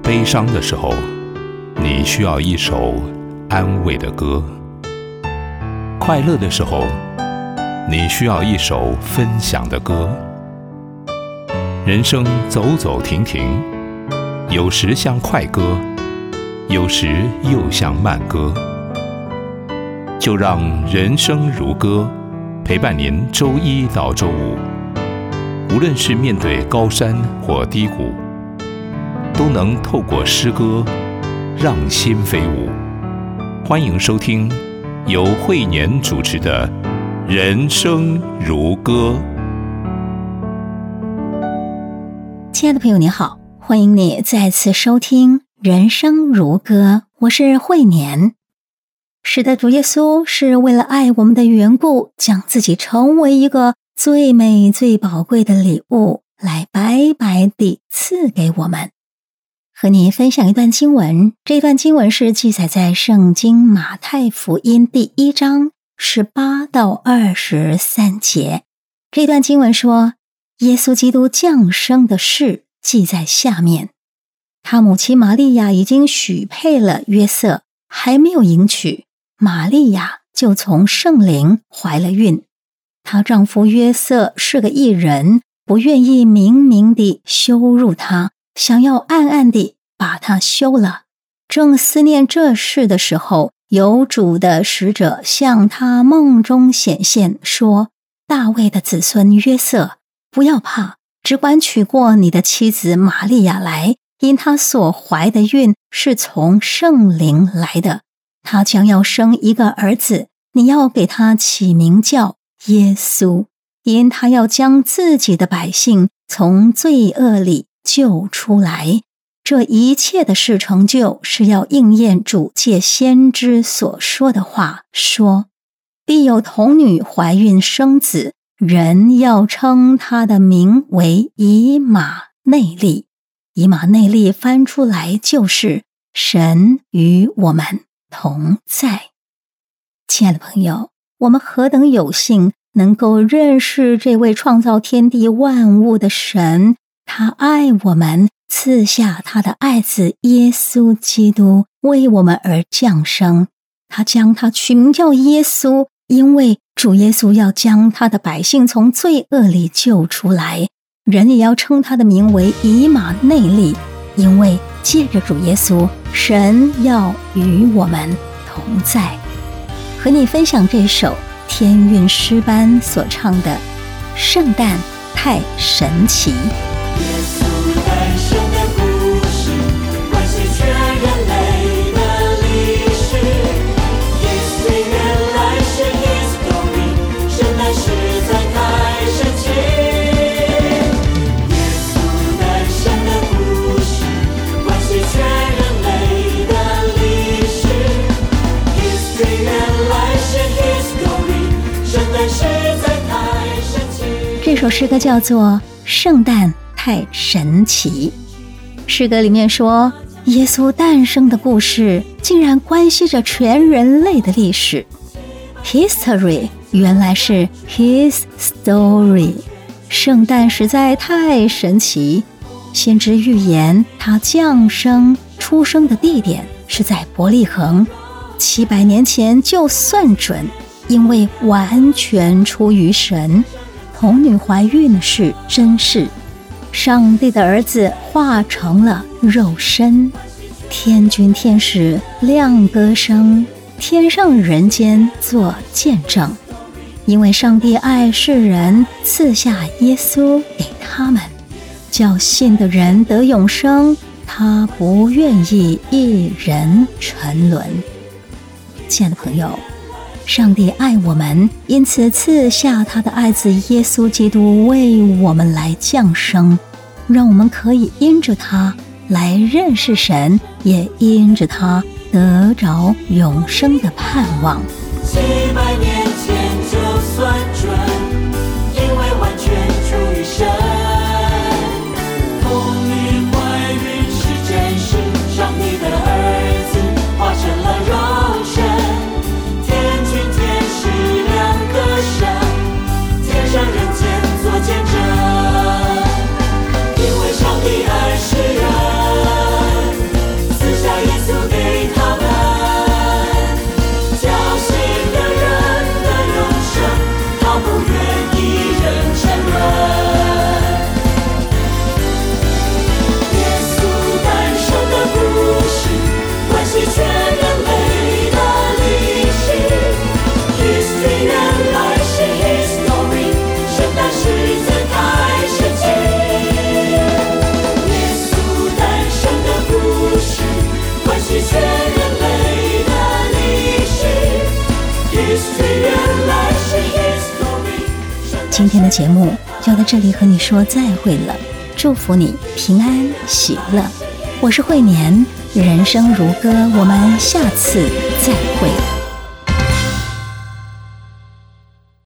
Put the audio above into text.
悲伤的时候，你需要一首安慰的歌；快乐的时候，你需要一首分享的歌。人生走走停停，有时像快歌，有时又像慢歌。就让人生如歌陪伴您周一到周五，无论是面对高山或低谷，都能透过诗歌让心飞舞。欢迎收听由慧年主持的《人生如歌》。 亲爱的朋友你好，欢迎你再次收听《人生如歌》，我是慧年。是的，主耶稣是为了爱我们的缘故，将自己成为一个最美最宝贵的礼物来白白地赐给我们。和你分享一段经文，这段经文是记载在圣经马太福音第1章18到23节。这段经文说，耶稣基督降生的事记在下面。他母亲玛利亚已经许配了约瑟，还没有迎娶，玛利亚就从圣灵怀了孕。她丈夫约瑟是个义人，不愿意明明地羞辱她，想要暗暗地把她休了。正思念这事的时候，有主的使者向他梦中显现，说：大卫的子孙约瑟，不要怕，只管娶过你的妻子玛利亚来，因她所怀的孕是从圣灵来的。他将要生一个儿子，你要给他起名叫耶稣，因他要将自己的百姓从罪恶里救出来。这一切的事成就，是要应验主借先知所说的话，说：必有童女怀孕生子，人要称他的名为以马内利。以马内利翻出来就是神与我们同在。亲爱的朋友，我们何等有幸能够认识这位创造天地万物的神，他爱我们，赐下他的爱子耶稣基督为我们而降生。他将他取名叫耶稣，因为主耶稣要将他的百姓从罪恶里救出来。人也要称他的名为以马内利，因为借着主耶稣，神要与我们同在。和你分享这首天韵诗班所唱的《圣诞太神奇》。 耶稣诞生的故事，关系全人类的历史。History 原来是 history， 圣诞实在太神奇。耶稣诞生的故事，关系全人类的历史。History 原来是 history， 圣诞实在太神奇。 这首诗歌叫做《圣诞太神奇》。诗歌里面说，耶稣诞生的故事竟然关系着全人类的历史。History 原来是 His story， 圣诞实在太神奇。先知预言他降生出生的地点是在伯利恒，700年前就算准，因为完全出于神。童女怀孕是真事，上帝的儿子化成了肉身，天君天使亮歌声，天上人间做见证。因为上帝爱世人，赐下耶稣给他们，叫信的人得永生，他不愿意一人沉沦。亲爱的朋友，上帝爱我们，因此赐下他的爱子耶稣基督为我们来降生，让我们可以因着他来认识神，也因着他得着永生的盼望。 700年前就算准，因为完全出于神。童女怀孕是真实，上帝的儿子化成了肉身。天君天使亮歌声，天上人间做见证。因为上帝爱世人， 今天的节目就到这里和你说再会了，祝福你平安喜乐。我是慧年，人生如歌，我们下次再会。